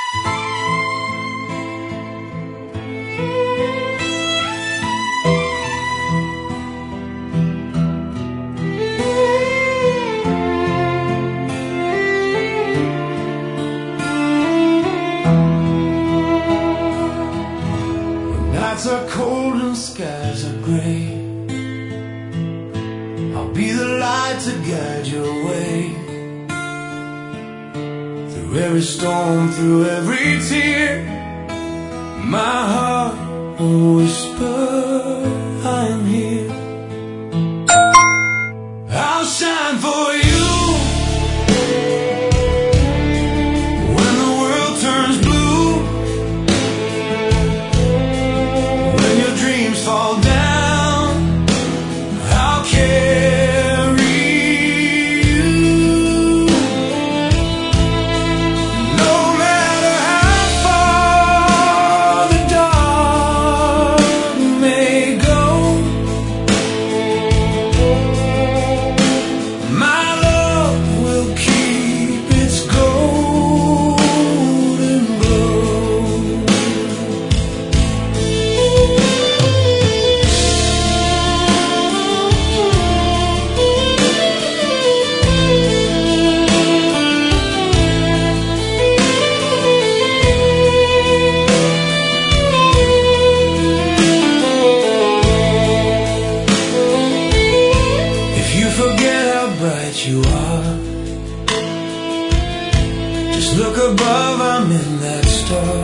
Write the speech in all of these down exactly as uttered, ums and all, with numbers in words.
Nights are cold and skies are gray. I'll be the light to guide your way. Through every storm, through every tear, my heart will whisper, I am here. I'll shine for you when the world turns blue, when your dreams fall down. I'll carry you. No matter how far the dark may go, my love will keep its golden glow. If you forget how bright you are, just look above, I'm in that star.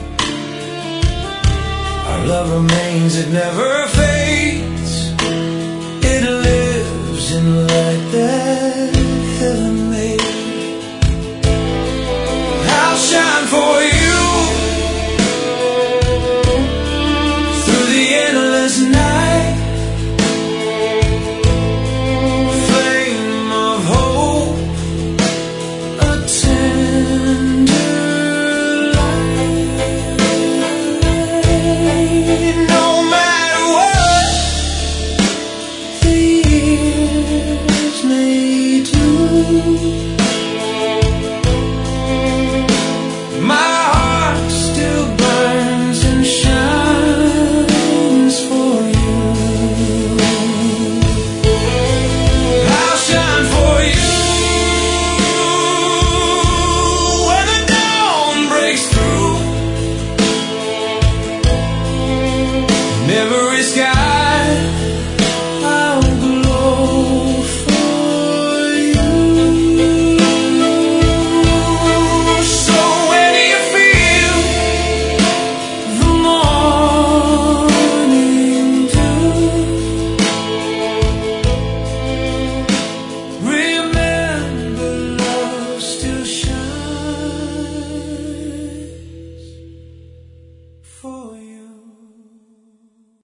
Our love remains, it never fades. It lives in light that heaven made.